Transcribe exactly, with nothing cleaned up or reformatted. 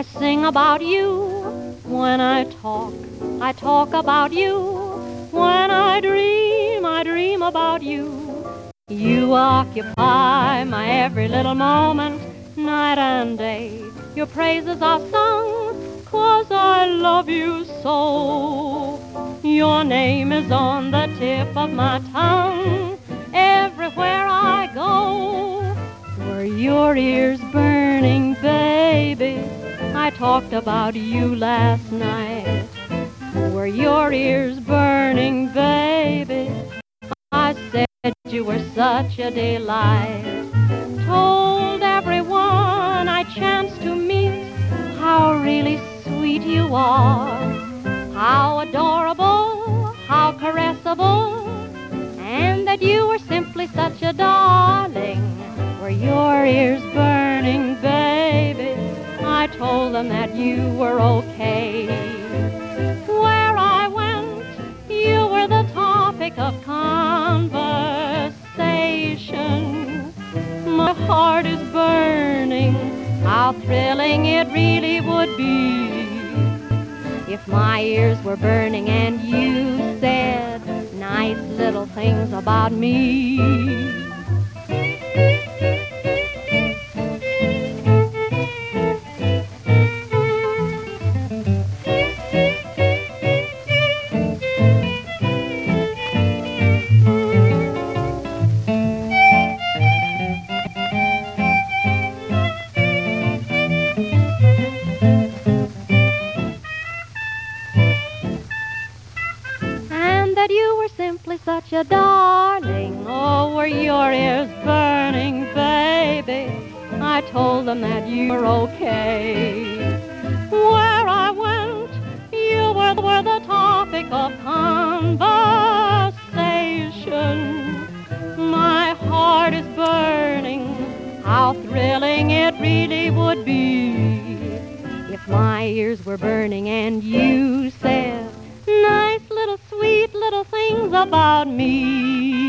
I sing about you when I talk. I talk about you when I dream. I dream about you. You occupy my every little moment, night and day. Your praises are sung, 'cause I love you so. Your name is on the tip of my tongue. Everywhere I go, were your ears burning, baby? I talked about you last night. Were your ears burning, baby? I said you were such a delight. Told everyone I chanced to meet how really sweet you are, how adorable, how caressable, and that you were simply such a darling. Were your ears burning, baby? I told them that you were okay. Where I went, you were the topic of conversation. My heart is burning, how thrilling it really would be if my ears were burning and you said nice little things about me. That you were simply such a darling. Oh, were your ears burning, baby? I told them that you were okay. Where I went, you were, were the topic of conversation. My heart is burning, how thrilling it really would be if my ears were burning and you said nice little sweet little things about me.